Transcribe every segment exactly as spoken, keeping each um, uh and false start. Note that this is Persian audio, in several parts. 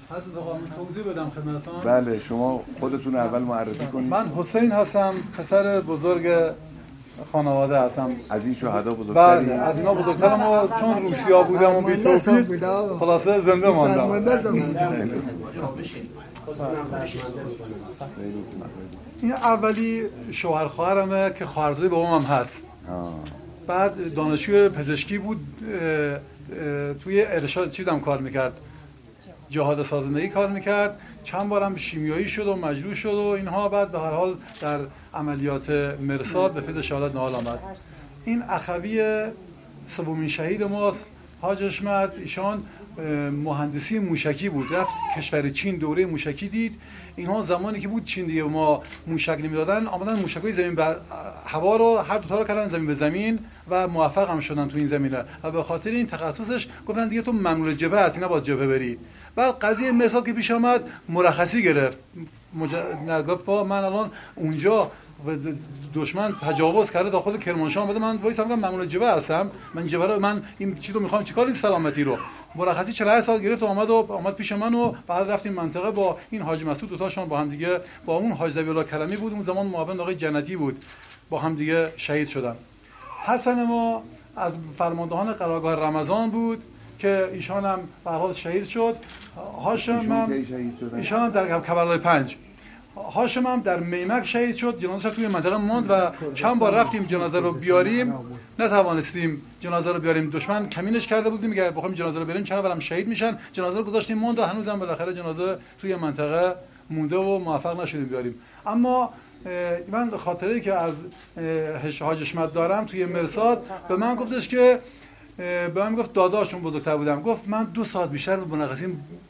حضرت آقا من توضیح بدم خدمتتون. بله شما خودتون اول معرفی کنید. من حسین هستم، پسر بزرگ خانواده هستم. از این شهدا بزرگتری؟ بله از اینا بزرگترم و چون روسیا بودم و بی توفیق خلاصه زنده ماندم. این اولی شوهر خواهرمه که خواهرزاده بابام هم هست. آه. بعد دانشجوی پزشکی بود، توی ارشاد چیزم کار میکرد، جهاد سازندگی کار میکرد، چند بارم شیمیایی شد و مجروح شد و اینها. بعد به هر حال در عملیات مرصاد به فیض شهادت نهال آمد. این اخوی سومین شهید ماست، حاج حشمت. ایشان مهندسی موشکی بود، رفت کشور چین دوره موشکی دید. اینها زمانی که بود چین دیگه ما موشک نمیدادن، آمدن موشکای زمین به هوا رو هر دو تا رو کردن زمین به زمین و موفق هم شدن تو این زمینه. و به خاطر این تخصصش گفتن دیگه تو ممنوع جبهه هستی، نباید جبهه بری. بعد قضیه مرصاد که پیش آمد مرخصی گرفت. مج... نگفت با من الان اونجا دشمن تجاوز کرده تا خود کرمانشاه بده، من وایسم میگم ممنوع جبهه هستم، من جبهه رو من این چیزو میخوام چیکار این سلامتی رو. مرخصی چهل و هشت سال گرفت و آمد و آمد پیش من و بعد رفتیم منطقه با این حاج مسعود، دو تاشون با هم دیگه، با اون حاج ذبیح الله کرمی بود، اون زمان معاون آقای جنتی بود، با هم دیگه شهید شدن. حسن ما از فرماندهان قرارگاه رمضان بود که ایشان هم به هر حال شهید شد. هاشم هم ایشان هم در کربلای پنج. هاشم هم در میمک شهید شد، جنازه‌اش توی منطقه ماند و چند بار رفتیم جنازه رو بیاریم نتوانستیم جنازه رو بیاریم، دشمن کمینش کرده بودیم که بخوایم جنازه رو بیاریم چند بارم شهید میشن، جنازه رو گذاشتیم موند و هنوزم بالاخره جنازه توی منطقه مونده و موفق نشدیم بیاریم. اما من خاطره که از حاج حشمت دارم توی مرصاد، به من گفتش که به من گفت داداشون بزرگتر بودم، گفت من دو ساعت بیشتر به مناقصه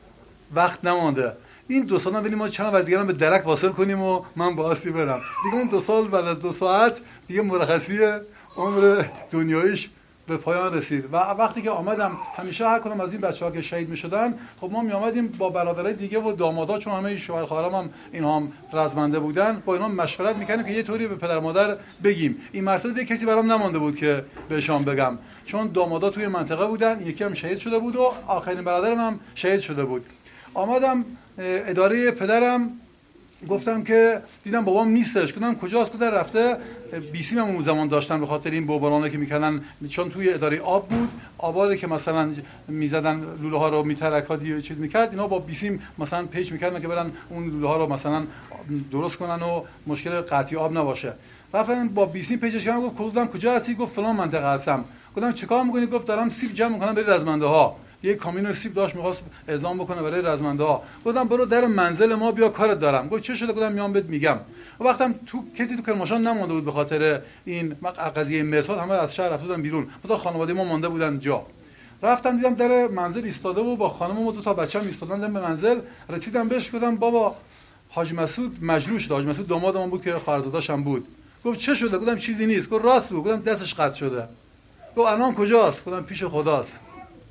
وقت نمانده، این دو سال بریم ما چند نفر دیگه هم به درک واصل کنیم و من باستی برم دیگه. اون دو سال بعد از دو ساعت دیگه مرخصی عمر دنیاییش به پایان رسید و وقتی که آمدم همیشه هر کدوم از این بچه‌ها که شهید می‌شدن خب ما می‌آمدیم با برادرای دیگه و دامادا، چون همه شوهر خواهرام هم اینها هم رزمنده بودن، با اینا مشورت می‌کردیم که یه طوری به پدر مادر بگیم. این مرتبه کسی برام نمونده بود که بهشون بگم، چون دامادا توی منطقه بودن، یکی هم شهید شده بود و آخرین برادرم هم شهید شده بود. آمدم اداره پدرم گفتم که دیدم بابام نیستش، گفتم کجاست؟ گفتن رفته بیسیم هم اون زمان داشتن به خاطر این بمبارانی که میکردن، چون توی اداره آب بود، آباره که مثلا میزدن لوله ها رو میترکا دی چیز میکرد، اینا با بیسیم مثلا پیچ میکردن که برن اون لوله ها رو مثلا درست کنن و مشکل قطعی آب نباشه. رفتن با بیسیم پیچش کردن. گفت گفتم کجا هستی؟ گفت فلان منطقه هستم. گفتم چیکار میکنی؟ گفت دارم سیب جمع میکنم برای رزمنده ها. یک کامیون سیب داشت می‌خواست اعزام بکنه برای رزمنده ها. گفتم برو در منزل ما بیا کارت دارم. گفت چه شده؟ گفتم میام بهت میگم. و وقتم تو کسی تو کرمانشاه نمونده بود به خاطر این قضیه مرصاد، همه از شهر رفتن بیرون، مثلا خانواده ما مونده بودن جا. رفتم دیدم در منزل ایستاده و با خانم و دو تا بچه‌م ایستادن در منزل. رسیدم بهش گفتم بابا حاج مسعود مجروح شد. حاج مسعود دامادم بود که خواهرزاده‌ش هم بود. گفت چه شده؟ گفتم چیزی نیست. گفت راست بود. گفتم دستش قطع شده. گفت الان کجاست؟ گفتم پیش خداست.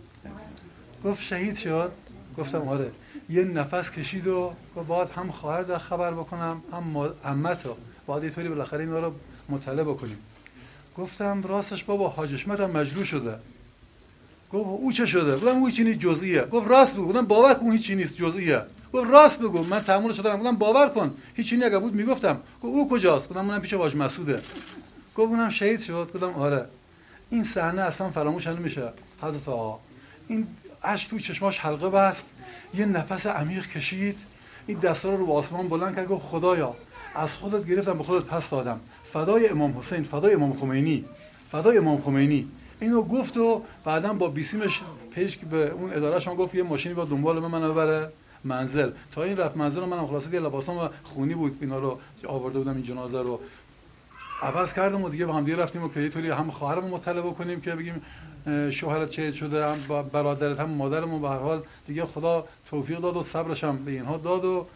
گفت شهید شد؟ گفتم آره. یه نفس کشید و گفت باید هم خواهر در خبر بکنم هم عمتو، باید یه طوری بالاخره اینا رو مطلع بکنیم. گفتم راستش بابا حاج حشمت هم مجروح شده. گفت او چه شده؟ گفتم او هیچ نیست جزئیه. گفت راست بگو. گفتم باور کن هیچ نیست جزئیه. گفت راست بگو من تحملش دارم. گفتم باور کن هیچ چیزی اگه بود میگفتم. گفت او کجاست؟ گفتم منم پیش حاج مسعوده. گفت اونم شهید شد. گفتم آره. این صحنه اصلا فراموش نمیشه حضرت آقا. این اشک توی چشماش حلقه بست، یه نفس عمیق کشید، این دستا رو رو آسمان بلند کرد، گفت خدایا از خودت گرفتم به خودت پس دادم، فدای امام حسین، فدای امام خمینی، فدای امام خمینی. اینو گفت و بعداً با بیسیمش پیش به اون ادارهشون گفت یه ماشینی با دنبال من ببره منزل. تا این رفت منزل منم خلاصه دیگه لباسام خونی بود، اینا رو آورده بودم این جنازه رو عوض کردم و دیگه با هم دیگه رفتیم و که یه طوری هم خواهرمو مطلع بکنیم که بگیم شوهرت شهید شده، هم برادرت هم مادرمون. به هر حال دیگه خدا توفیق داد و صبرش هم به اینها داد و